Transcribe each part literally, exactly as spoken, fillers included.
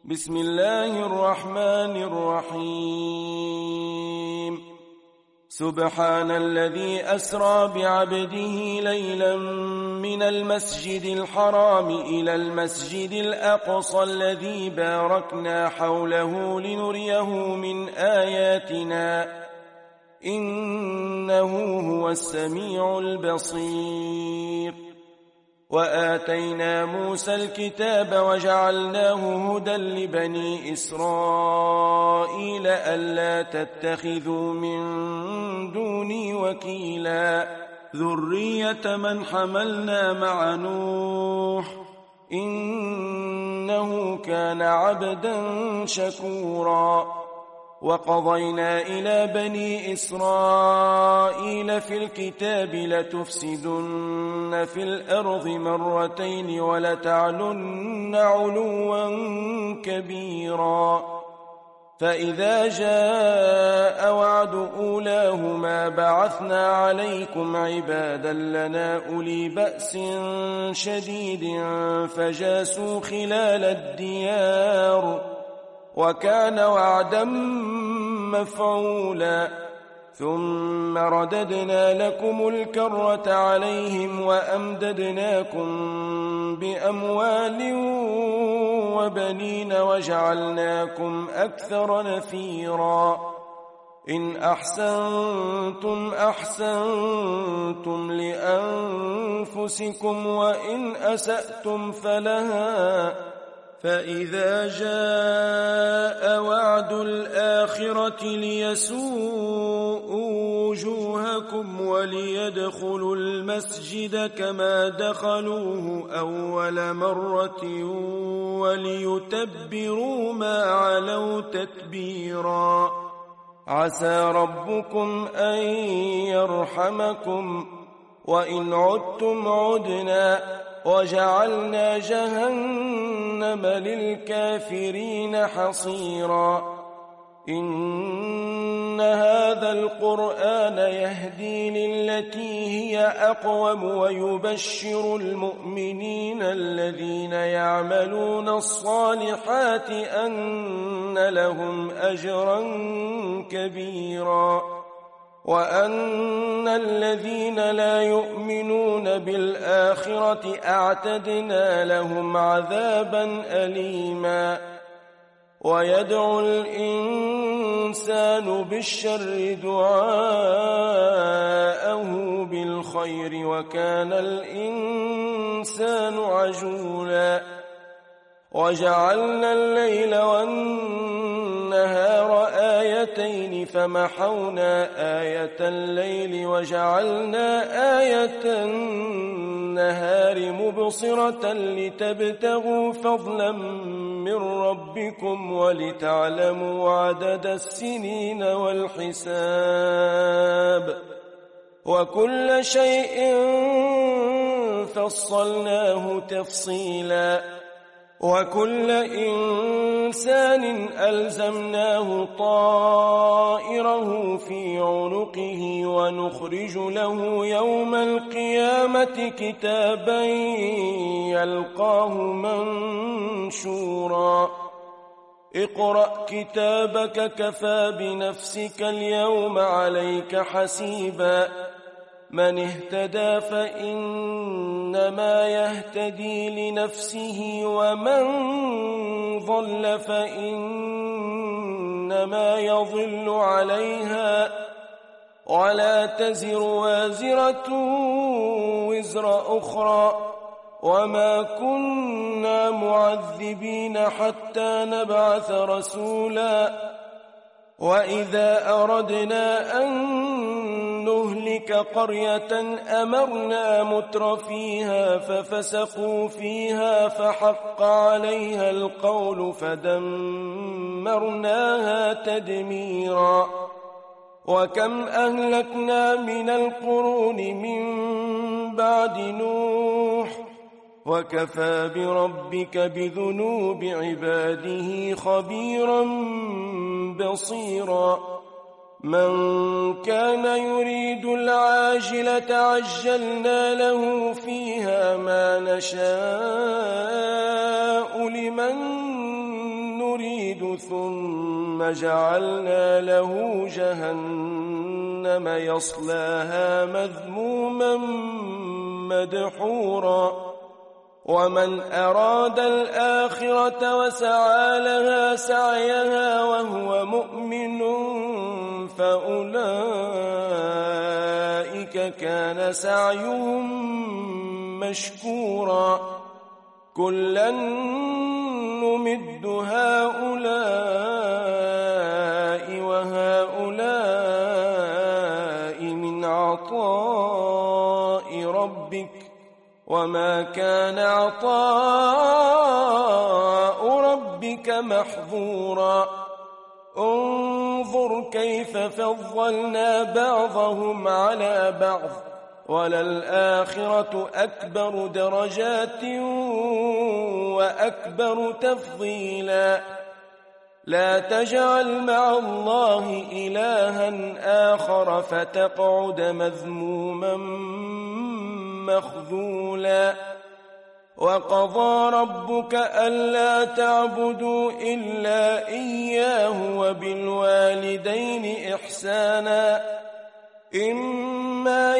بسم الله الرحمن الرحيم سبحان الذي أسرى بعبده ليلا من المسجد الحرام إلى المسجد الأقصى الذي باركنا حوله لنريه من آياتنا إنه هو السميع البصير وآتينا موسى الكتاب وجعلناه هدى لبني إسرائيل ألا تتخذوا من دوني وكيلا ذرية من حملنا مع نوح إنه كان عبدا شكورا وقضينا إلى بني إسرائيل في الكتاب لتفسدن في الأرض مرتين ولتعلن علوا كبيرا فإذا جاء وعد أولاهما بعثنا عليكم عبادا لنا أولي بأس شديد فجاسوا خلال الديار وكان وعدا مفعولا ثم رددنا لكم الكرة عليهم وأمددناكم بأموال وبنين وجعلناكم أكثر نفيرا إن أحسنتم أحسنتم لأنفسكم وإن أسأتم فلها فإذا جاء وعد الآخرة ليسوءوا وجوهكم وليدخلوا المسجد كما دخلوه أول مرة وليتبروا ما علوا تتبيرا عسى ربكم أن يرحمكم وإن عدتم عدنا وجعلنا جهنم للكافرين حصيرا إن هذا القرآن يهدي للتي هي أقوم ويبشر المؤمنين الذين يعملون الصالحات أن لهم أجرا كبيرا وأن الذين لا يؤمنون بالآخرة أعتدنا لهم عذابا أليما ويدعو الإنسان بالشر دعاءه بالخير وكان الإنسان عجولا وجعلنا الليل والنهار آيتين فمحونا آية الليل وجعلنا آية النهار مبصرة لتبتغوا فضلا من ربكم ولتعلموا عدد السنين والحساب وكل شيء فصلناه تفصيلا وكل إنسان ألزمناه طائره في عنقه ونخرج له يوم القيامة كتابا يلقاه منشورا اقرأ كتابك كفى بنفسك اليوم عليك حسيبا من اهتدى فإنما يهتدي لنفسه ومن ضل فإنما يضل عليها ولا تزر وازرة وزر أخرى وما كنا معذبين حتى نبعث رسولا وإذا أردنا أن نهلك قرية أمرنا مترفيها ففسقوا فيها فحق عليها القول فدمرناها تدميرا وكم أهلكنا من القرون من بعد نوح وكفى بربك بذنوب عباده خبيرا بصيرا من كان يريد العاجلة عجلنا له فيها ما نشاء لمن يريد ثم جعلنا له جهنم يصلاها مذموما مدحورا ومن أراد الآخرة وسعى لها سعيها وهو مؤمن فأولئك كان سعيهم مشكورا كلا نمد هؤلاء وهؤلاء من عطاء ربك وما كان عطاء ربك محظورا انظر كيف فضلنا بعضهم على بعض وللآخرة أكبر درجات وأكبر تفضيلا لا تجعل مع الله إلها آخر فتقعد مذموما مخذولا وقضى ربك ألا تعبدوا إلا إياه وبالوالدين إحسانا إما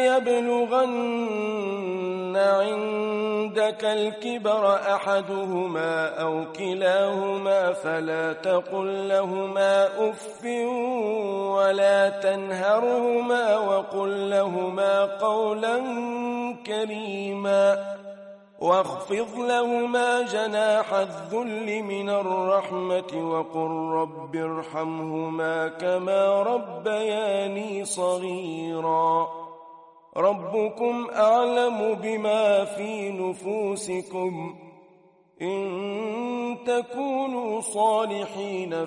يبلغن عندك الكبر أحدهما أو كلاهما فلا تقل لهما أف ولا تنهرهما وقل لهما قولا كريما واخفض لهما جناح الذل من الرحمة وقل رب ارحمهما كما ربياني صغيرا ربكم أعلم بما في نفوسكم إن تكونوا صالحين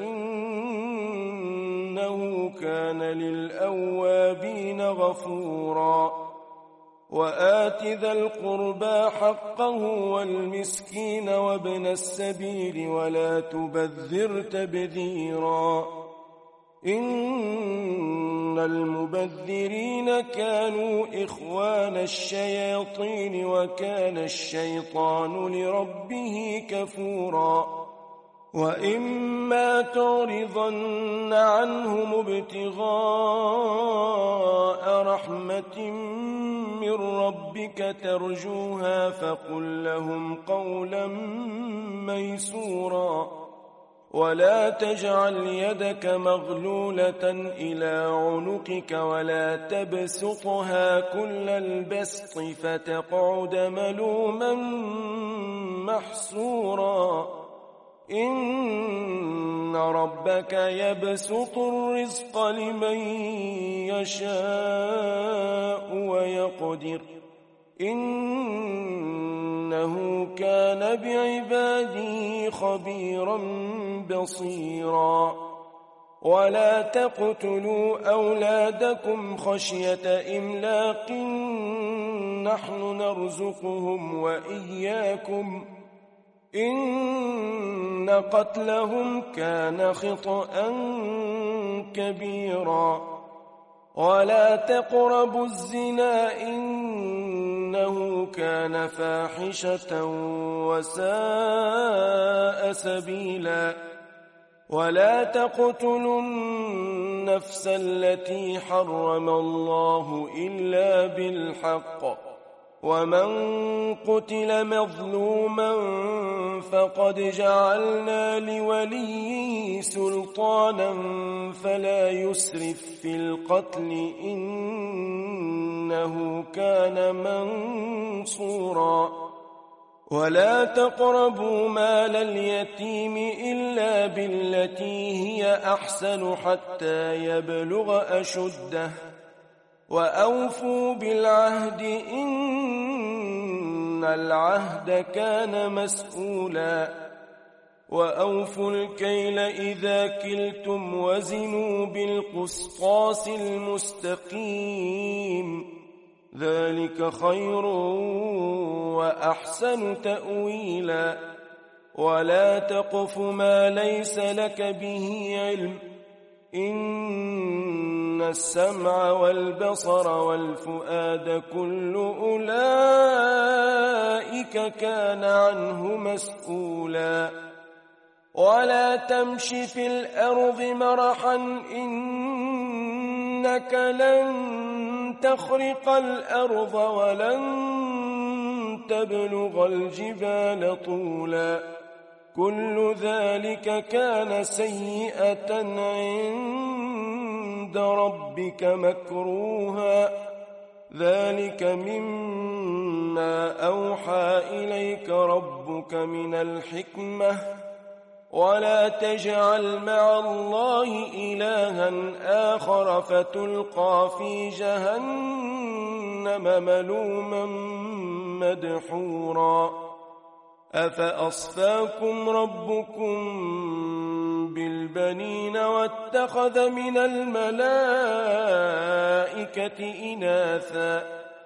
فإنه كان للأوابين غفورا وآت ذا القربى حقه والمسكين وابن السبيل ولا تبذر تبذيرا إن المبذرين كانوا إخوان الشياطين وكان الشيطان لربه كفورا وإما تعرضن عنهم ابتغاء رحمة من ربك ترجوها فقل لهم قولا ميسورا ولا تجعل يدك مغلولة إلى عنقك ولا تبسطها كل البسط فتقعد ملوما محسورا إن ربك يبسط الرزق لمن يشاء ويقدر إنه كان بعباده خبيرا بصيرا ولا تقتلوا أولادكم خشية إملاق نحن نرزقهم وإياكم إن قتلهم كان خطأ كبيرا ولا تقربوا الزنا إنه كان فاحشة وساء سبيلا ولا تقتلوا النفس التي حرم الله إلا بالحق ومن قتل مظلوما فقد جعلنا لوليه سلطانا فلا يسرف في القتل إنه كان منصورا ولا تقربوا مال اليتيم إلا بالتي هي أحسن حتى يبلغ أشده وأوفوا بالعهد إن العهد كان مسؤولا وأوفوا الكيل إذا كلتم وزنوا بالقسطاس المستقيم ذلك خير وأحسن تأويلا ولا تقف ما ليس لك به علم إن السمع والبصر والفؤاد كل أولئك كان عنه مسؤولا ولا تمش في الأرض مرحا إنك لن تخرق الأرض ولن تبلغ الجبال طولا كل ذلك كان سيئة عند ربك مكروها ذلك مما أوحى إليك ربك من الحكمة ولا تجعل مع الله إلها آخر فتلقى في جهنم ملوما مدحورا أفأصفاكم ربكم بالبنين واتخذ من الملائكة إناثا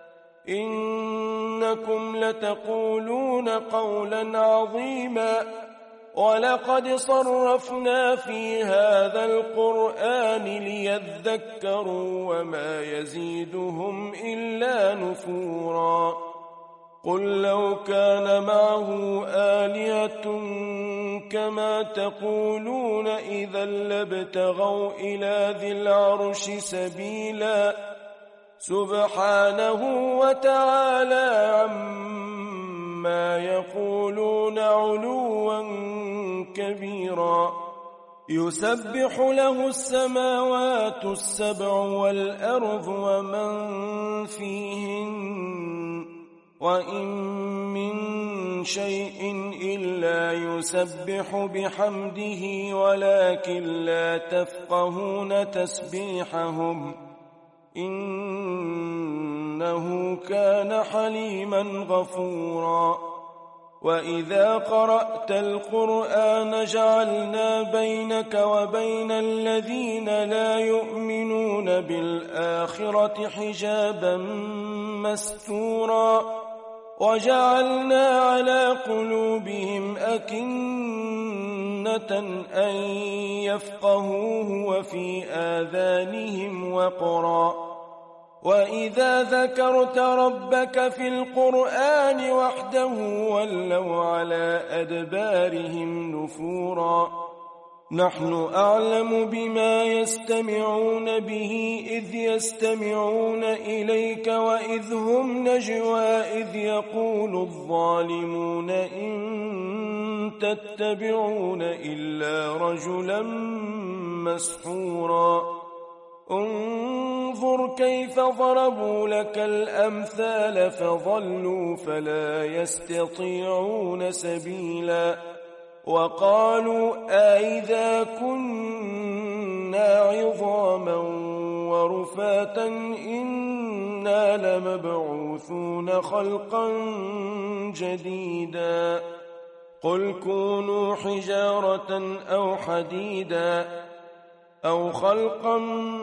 إنكم لتقولون قولا عظيما ولقد صرفنا في هذا القرآن ليذكروا وما يزيدهم إلا نفورا قل لو كان معه آلهة كما تقولون إذا لابتغوا إلى ذي العرش سبيلا سبحانه وتعالى عما يقولون علوا كبيرا يسبح له السماوات السبع والأرض ومن فيهن وإن من شيء إلا يسبح بحمده ولكن لا تفقهون تسبيحهم إنه كان حليما غفورا وإذا قرأت القرآن جعلنا بينك وبين الذين لا يؤمنون بالآخرة حجابا مستورا وجعلنا على قلوبهم أكنة أن يفقهوه وفي آذانهم وقرا وإذا ذكرت ربك في القرآن وحده ولوا على أدبارهم نفورا نحن أعلم بما يستمعون به إذ يستمعون إليك وإذ هم نجوى إذ يقول الظالمون إن تتبعون إلا رجلا مسحورا انظر كيف ضربوا لك الأمثال فضلوا فلا يستطيعون سبيلا وقالوا أئذا كنا عظاما ورفاتا إنا لمبعوثون خلقا جديدا قل كونوا حجارة أو حديدا أو خلقا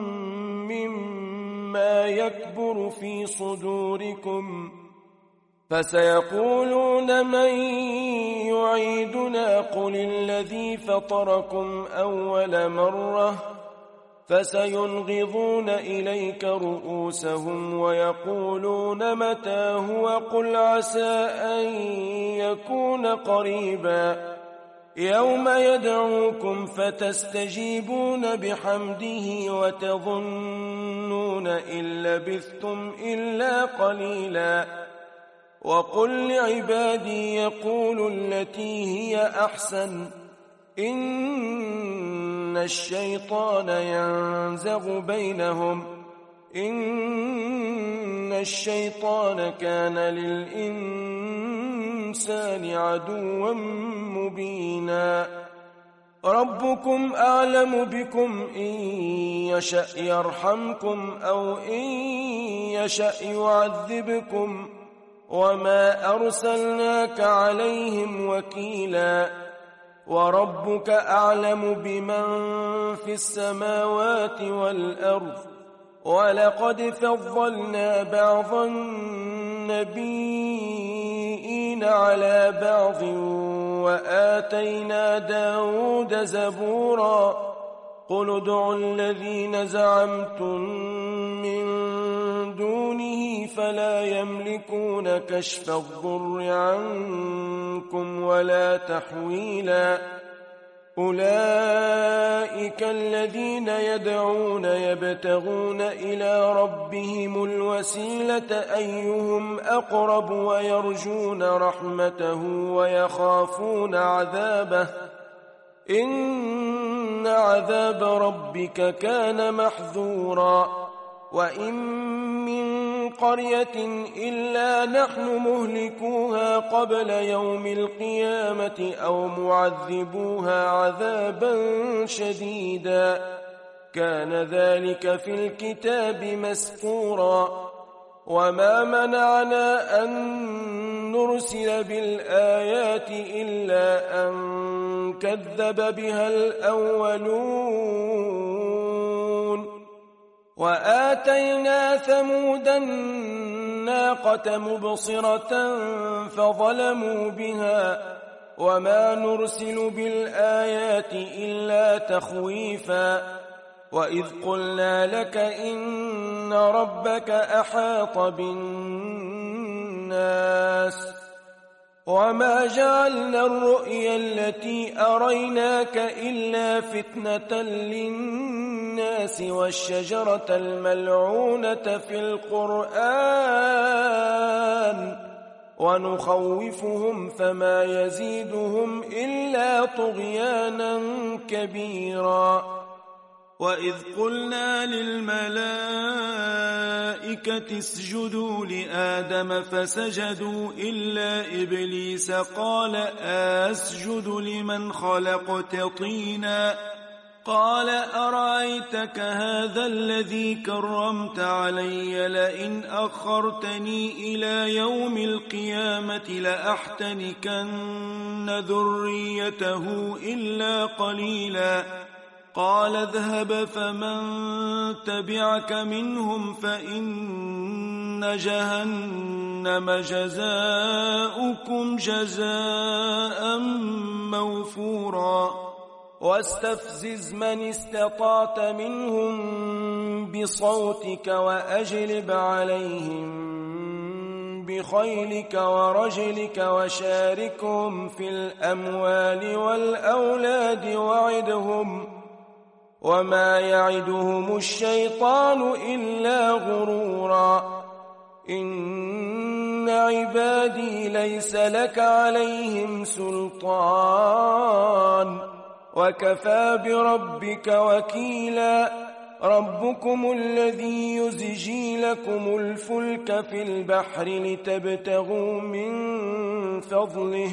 مما يكبر في صدوركم فسيقولون من يعيدنا قل الذي فطركم أول مرة فسينغضون إليك رؤوسهم ويقولون متى هو قل عسى أن يكون قريبا يوم يدعوكم فتستجيبون بحمده وتظنون إن لبثتم إلا قليلا وقل لعبادي يقولوا التي هي أحسن إن الشيطان ينزغ بينهم إن الشيطان كان للإنسان عدوا مبينا ربكم أعلم بكم إن يشأ يرحمكم أو إن يشأ يعذبكم وما أرسلناك عليهم وكيلا وربك أعلم بمن في السماوات والأرض ولقد فضلنا بعض النبيين على بعض وآتينا داود زبورا قل ادعوا الذين زعمتم من دونه فلا يملكون كشف الضر عنكم ولا تحويلا أولئك الذين يدعون يبتغون إلى ربهم الوسيلة أيهم أقرب ويرجون رحمته ويخافون عذابه إن عذاب ربك كان محذورا وإن من قرية إلا نحن مهلكوها قبل يوم القيامة أو معذبوها عذابا شديدا كان ذلك في الكتاب مسطورا وما منعنا أن نرسل بالآيات إلا أن كذب بها الأولون وآتينا ثمود الناقة مبصرة فظلموا بها وما نرسل بالآيات إلا تخويفا وإذ قلنا لك إن ربك أحاط بالناس وما جعلنا الرؤيا التي أريناك إلا فتنة للناس والشجرة الملعونة في القرآن ونخوفهم فما يزيدهم إلا طغيانا كبيرا وإذ قلنا للملائكة اسجدوا لآدم فسجدوا إلا إبليس قال أسجد لمن خلقت طينا قال أرأيتك هذا الذي كرمت علي لئن أخرتني إلى يوم القيامة لأحتنكن ذريته إلا قليلا قال اذهب فمن تبعك منهم فإن جهنم جزاؤكم جزاء موفورا واستفزز من استطعت منهم بصوتك وأجلب عليهم بخيلك ورجلك وشاركهم في الأموال والأولاد وعدهم وما يعدهم الشيطان إلا غرورا إن عبادي ليس لك عليهم سلطان وكفى بربك وكيلا ربكم الذي يزجي لكم الفلك في البحر لتبتغوا من فضله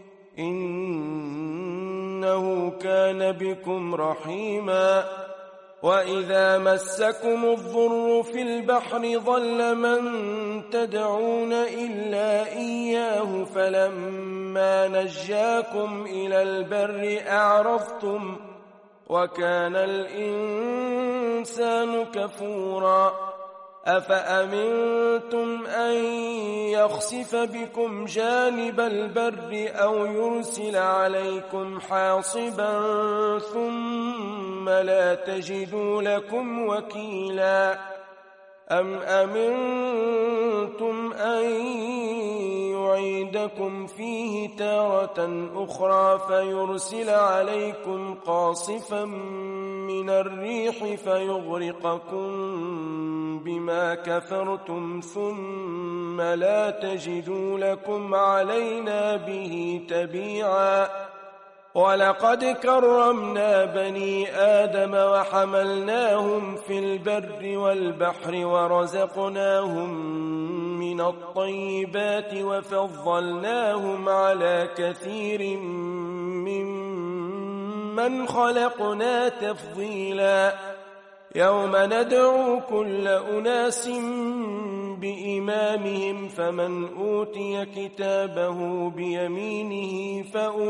إنه كان بكم رحيما وإذا مسكم الضر في البحر ضل من تدعون إلا إياه فلما نجاكم إلى البر أعرضتم وكان الإنسان كفورا أفأمنتم أن يخسف بكم جانب البر أو يرسل عليكم حاصبا ثم لا تجدوا لكم وكيلا أم أمنتم أن يعيدكم فيه تارة أخرى فيرسل عليكم قاصفا من الريح فيغرقكم بما كفرتم ثم لا تجدوا لكم علينا به تبيعا ولقد كرمنا بني آدم وحملناهم في البر والبحر ورزقناهم من الطيبات وفضلناهم على كثير ممن خلقنا تفضيلا يوم ندعو كل أناس بإمامهم فمن أوتي كتابه بيمينه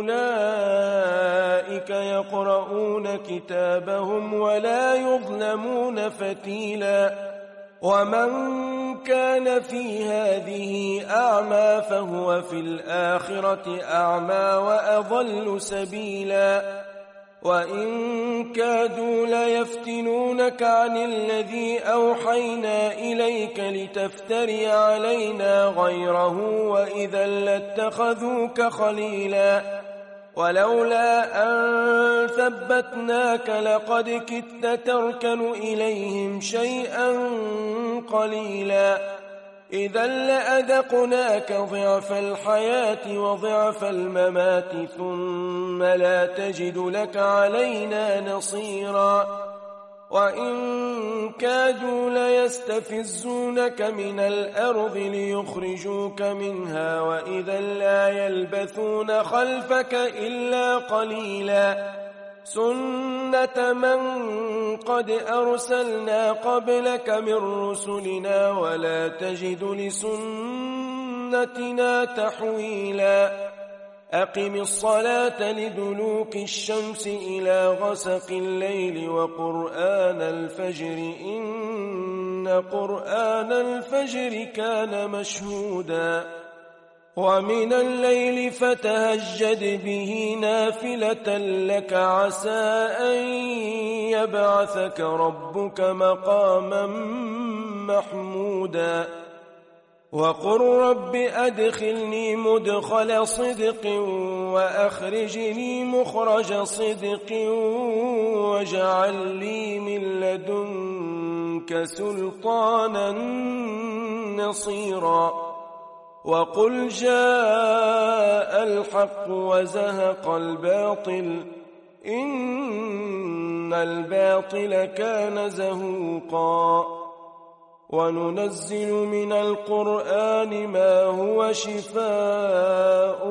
فأولئك يقرؤون كتابهم ولا يظلمون فتيلا ومن كان في هذه أعمى فهو في الآخرة أعمى وأضل سبيلا وإن كادوا ليفتنونك عن الذي أوحينا إليك لتفتري علينا غيره وإذا لاتخذوك خليلا ولولا أن ثبتناك لقد كدت تركن إليهم شيئا قليلا إذا لأذقناك ضعف الحياة وضعف الممات ثم لا تجد لك علينا نصيرا وإن كادوا ليستفزونك من الأرض ليخرجوك منها وإذا لا يلبثون خلفك إلا قليلا سنة من قد أرسلنا قبلك من رسلنا ولا تجد لسنتنا تحويلا أقم الصلاة لدلوك الشمس إلى غسق الليل وقرآن الفجر إن قرآن الفجر كان مشهودا ومن الليل فتهجد به نافلة لك عسى أن يبعثك ربك مقاما محمودا وقل رب أدخلني مدخل صدق وأخرجني مخرج صدق واجعل لي من لدنك سلطانا نصيرا وقل جاء الحق وزهق الباطل إن الباطل كان زهوقا وننزل من القرآن ما هو شفاء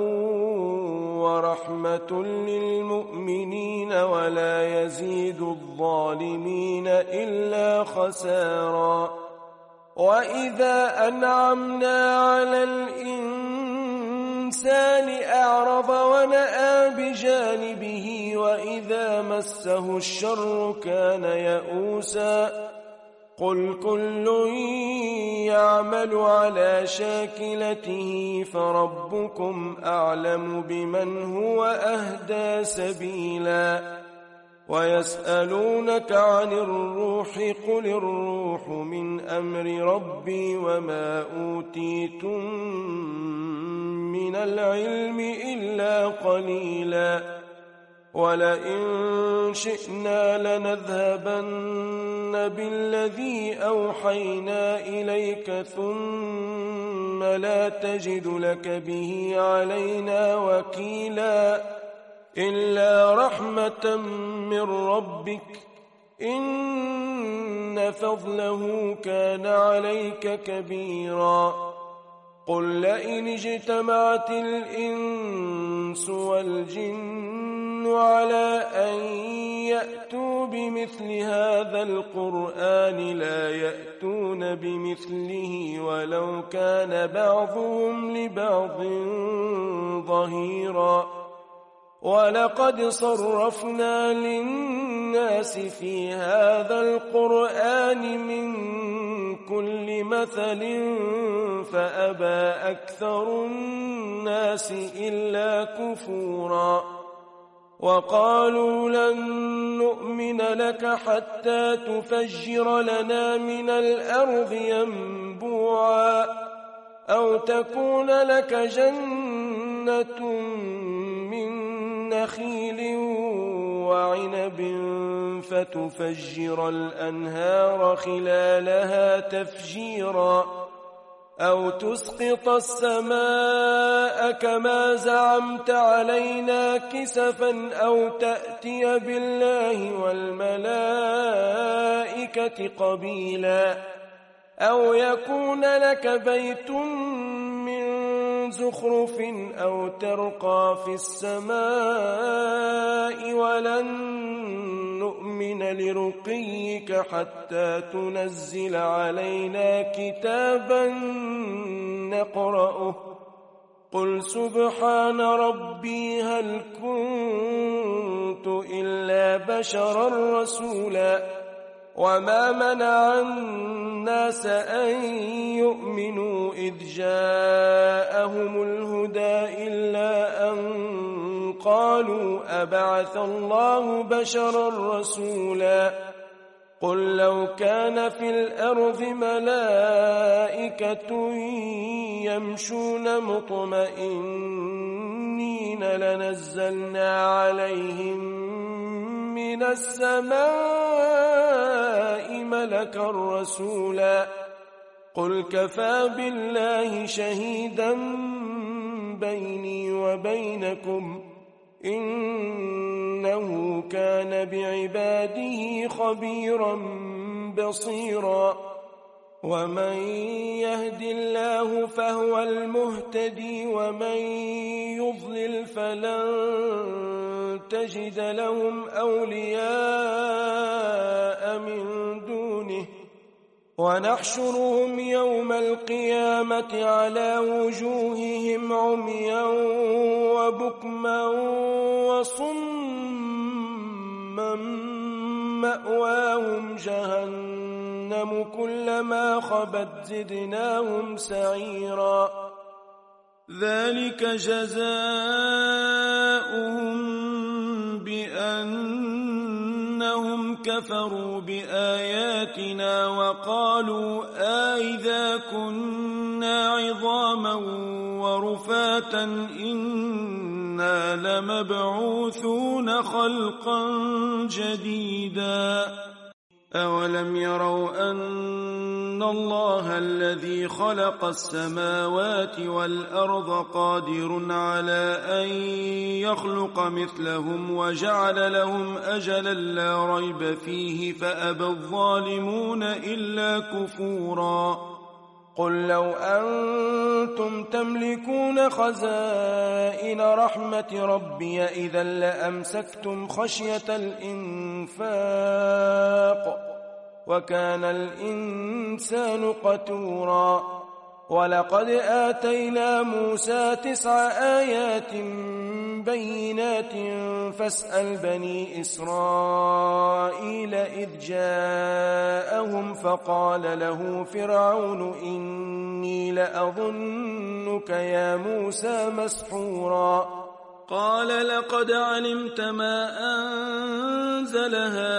ورحمة للمؤمنين ولا يزيد الظالمين إلا خسارا وإذا أنعمنا على الإنسان أعرض ونأى بجانبه وإذا مسه الشر كان يئوسا قل كل يعمل على شاكلته فربكم أعلم بمن هو أهدى سبيلا ويسألونك عن الروح قل الروح من أمر ربي وما أوتيتم من العلم إلا قليلا ولئن شئنا لنذهبن بالذي أوحينا إليك ثم لا تجد لك به علينا وكيلا إلا رحمة من ربك إن فضله كان عليك كبيرا قل لئن اجتمعت الإنس والجن على أن يأتوا بمثل هذا القرآن لا يأتون بمثله ولو كان بعضهم لبعض ظهيرا ولقد صرفنا للناس في هذا القرآن من كل مثل فأبى أكثر الناس إلا كفورا وقالوا لن نؤمن لك حتى تفجر لنا من الأرض ينبوعا أو تكون لك جنة من نخيل وعنب فتفجر الأنهار خلالها تفجيرا أو تسقط السماء كما زعمت علينا كسفا أو تأتي بالله والملائكة قبيلا أو يكون لك بيت من زخرف أو ترقى في السماء ولن نؤمن لرقيك حتى تنزل علينا كتابا نقرأه قل سبحان ربي هل كنت إلا بشرا رسولا وما منع الناس أن يؤمنوا إذ جاءهم الهدى إلا أن قالوا أبعث الله بشرا رسولا قل لو كان في الأرض ملائكة يمشون مطمئنين لنزلنا عليهم من السماء ملكا رسولا قل كفى بالله شهيدا بيني وبينكم إنه كان بعباده خبيرا بصيرا ومن يهد الله فهو المهتدي ومن يضلل فلن تجد لهم أولياء من دونه ونحشرهم يوم القيامة على وجوههم عميا وبكما وصما مأواهم جهنم كلما خبت زدناهم سعيرا ذلك جزاؤهم بأنهم كفروا بآياتنا وقالوا أئذا كنا عظاما ورفاتا إنا لمبعوثون خلقا جديدا أولم يروا أن الله الذي خلق السماوات والأرض قادر على أن يخلق مثلهم وجعل لهم أجلا لا ريب فيه فأبى الظالمون إلا كفورا قل لو أنتم تملكون خزائن رحمة ربي إذا لأمسكتم خشية الإنفاق وكان الإنسان قتورا ولقد آتينا موسى تسع آيات بينات فاسأل بني إسرائيل إذ جاءهم فقال له فرعون إني لأظنك يا موسى مسحورا قال لقد علمت ما أنزل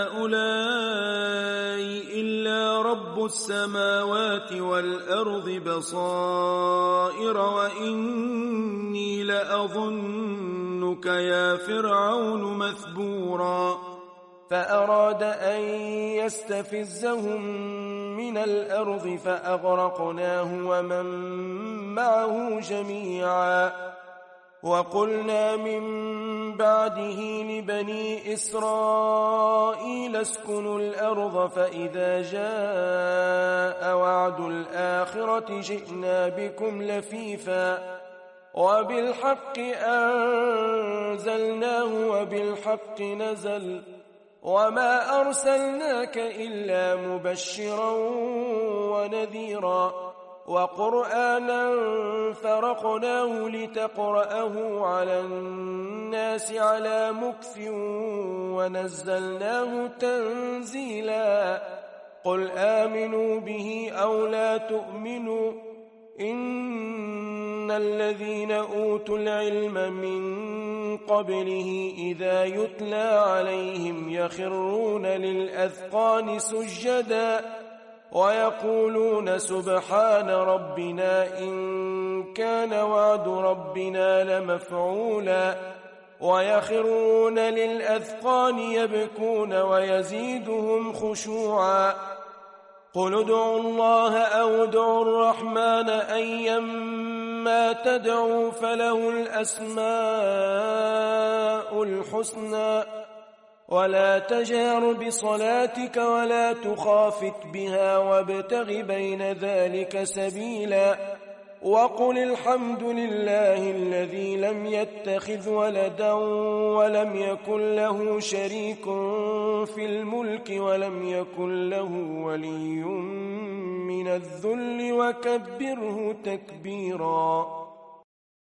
هؤلاء إلا رب السماوات والأرض بصائر وإني لأظنك يا فرعون مثبورا فأراد أن يستفزهم من الأرض فأغرقناه ومن معه جميعا وقلنا من بعده لبني إسرائيل اسكنوا الأرض فإذا جاء وعد الآخرة جئنا بكم لفيفا وبالحق أنزلناه وبالحق نزل وما أرسلناك إلا مبشرا ونذيرا وقرآنا فرقناه لتقرأه على الناس على مكث ونزلناه تنزيلا قل آمنوا به أو لا تؤمنوا إن الذين أوتوا العلم من قبله إذا يتلى عليهم يخرون للأذقان سجدا ويقولون سبحان ربنا إن كان وعد ربنا لمفعولا ويخرون للأذقان يبكون ويزيدهم خشوعا قل ادعوا الله أو ادعوا الرحمن أيما تدعوا فله الأسماء الحسنى ولا تجهر بصلاتك ولا تخافت بها وابتغ بين ذلك سبيلا وقل الحمد لله الذي لم يتخذ ولدا ولم يكن له شريك في الملك ولم يكن له ولي من الذل وكبره تكبيرا